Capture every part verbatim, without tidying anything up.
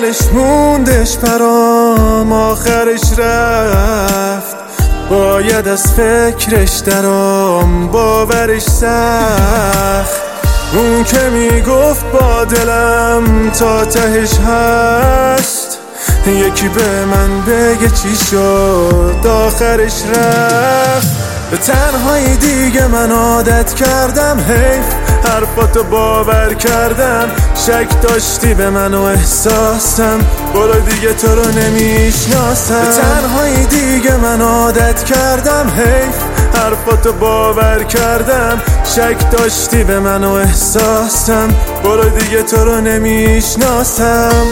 اولش موندش برام، آخرش رفت باید از فکرش درام، باورش سخت. اون که میگفت با دلم تا تهش هست، یکی به من بگه چی شد آخرش رفت. به تنهایی دیگه من عادت کردم، حیف حرفاتو باور کردم. شک داشتی به من و احساسم، برو دیگه تو رو نمیشناسم. به تنهایی دیگه من عادت کردم، حیف حرفاتو باور کردم. شک داشتی به من و احساسم، برو دیگه تو رو نمیشناسم.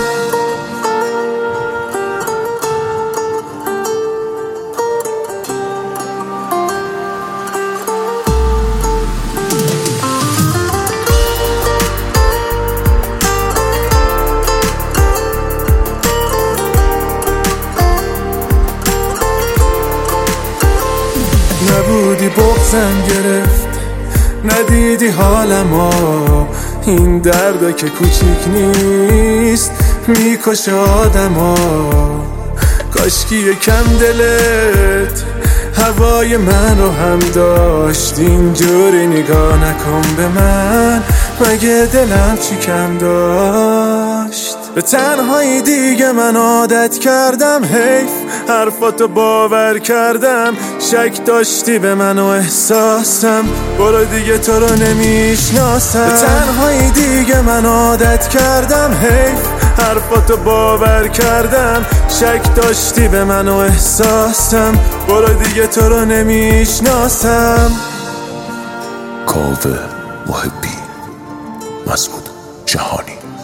نبودی بغضم گرفت، ندیدی حالمو، این دردا که کوچیک نیست میکشه آدمو. کاشکی یکم دلت هوای من رو هم داشت، اینجوری نگاه نکن به من، مگه دلم چی کم داشت. به تنهایی دیگه من عادت کردم، حیف حرفاتو باور کردم. شک داشتی به من و احساسم، برو دیگه تو رو نمیشناسم. به تنهایی دیگه من عادت کردم، حیف حرفاتو باور کردم. شک داشتی به من و احساسم، برو دیگه تو رو نمیشناسم. کاوه محبی، مسعود جهانی.